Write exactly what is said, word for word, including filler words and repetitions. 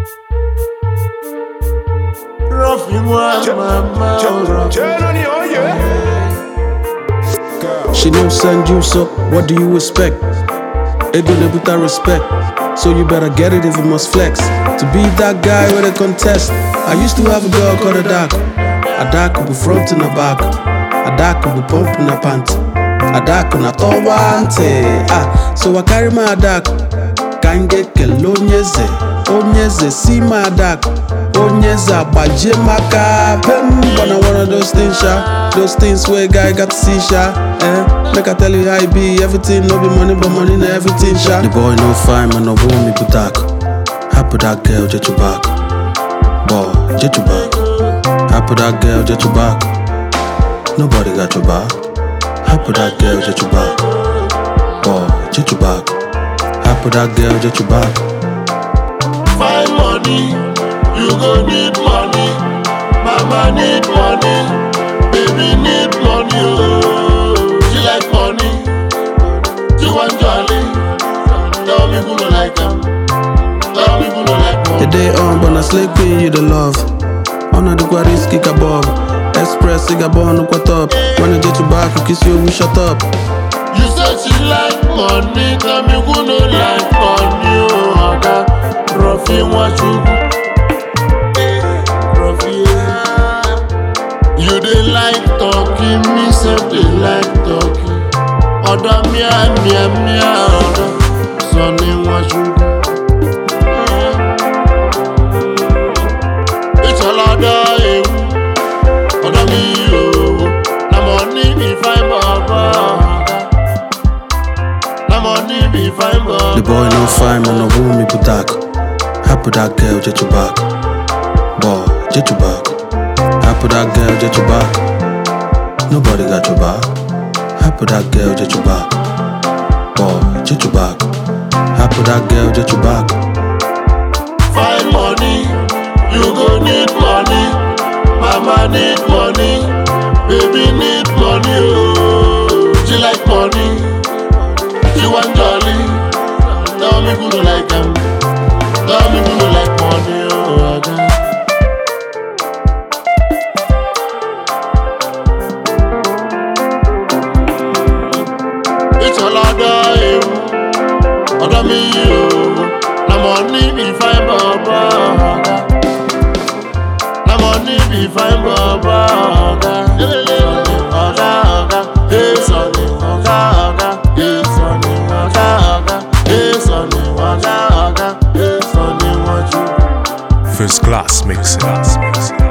She don't send you, so what do you expect? Ego with that respect, so you better get it if you must flex. To be that guy with a contest. I used to have a girl called Adako. Adako be front and the back. Adako be pumping her pants. Adako na towante. Ah, so I carry my Adako. Can't get kelonyeze. Onyeze see my Adako. Onyeze abaje maka pen. But I one of those things, sha. Those things where a guy got to see, sha. Eh, make I tell you how it be. Everything no be money, but money na everything, sha. The boy no fine, man, no want me put that. Happy that girl, jet you back. Boy, jet you back. Happy that girl, jet you back. Nobody got your back. Happy that girl, jet you back. Boy, jet you back. Happy that girl, jet you back. Find money, you go need money. Mama need money. Baby need money, oh. She like money. She want jolly. Tell me who don't like them. Tell me who don't like money. The day on, but I slay queen, you the love. On the quarries, kick a bob. Express, cigar bond, look what up. Wanna get you back, you kiss you, we shut up. You said she like money. Tell me who don't like money, oh. I got Ruffy, what you Ruffy, you dey like talking, me say they like talking. Oda mia mia mia oda, sonny wa sugar. It's all oda eh. Oda mi oh, na money be fine baba. Na money be fine baba. The boy no fine, man, no want me put that. Happy that girl, jet you back. Boy, jet you back. Happy that girl, jet you back. Nobody got your back. Happy that girl, jet you back. Boy, jet you back. Happy that girl, jet you back. Find money, you go need money. Mama need money, baby need money. Oh, she like money, she want jolly. Tell me who don't like them. Tell me who don't like money. Oh, I got. It's all other you, other me you. Na money be fine, baba. Na money be fine, baba. Oga, oga, hey sonny, oga, oga, hey sonny, oga, oga, hey sonny, oga, oga, hey sonny, what you? First class mixing.